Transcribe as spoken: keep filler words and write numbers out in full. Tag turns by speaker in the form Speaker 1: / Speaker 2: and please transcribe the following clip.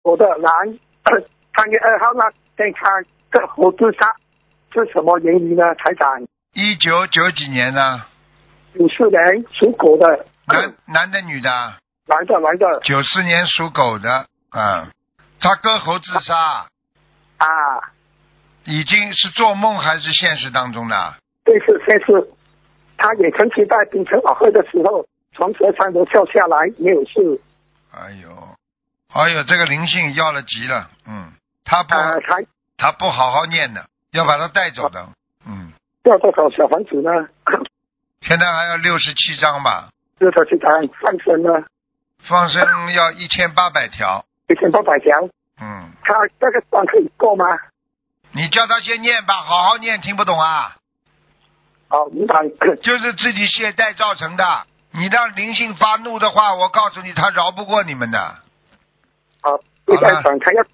Speaker 1: 我的男，三月二号那天他个猴子杀是什么原因呢？台长？
Speaker 2: 一九九几年呢？
Speaker 1: 九四年属狗的。
Speaker 2: 男男的女的？
Speaker 1: 男的男的。
Speaker 2: 九四年属狗的，嗯，他割喉自杀。
Speaker 1: 啊。
Speaker 2: 已经是做梦还是现实当中的？
Speaker 1: 这是现实。他也曾经在冰城晚会的时候从车上都跳下来，没有事。
Speaker 2: 哎呦，哎呦，这个灵性要了急了，嗯，他不，
Speaker 1: 啊、他
Speaker 2: 他不好好念的，要把他带走的，嗯。
Speaker 1: 要多少小房子呢？
Speaker 2: 现在还要六十七张吧。
Speaker 1: 六十七张放生呢？
Speaker 2: 放生要一千八百条。
Speaker 1: 一千八百条。
Speaker 2: 嗯。
Speaker 1: 他这个章可以过吗？
Speaker 2: 你叫他先念吧，好好念，听不懂啊？
Speaker 1: 哦，明白。
Speaker 2: 就是自己懈怠造成的。你让灵性发怒的话，我告诉你，他饶不过你们的。
Speaker 1: 好，一般讲他要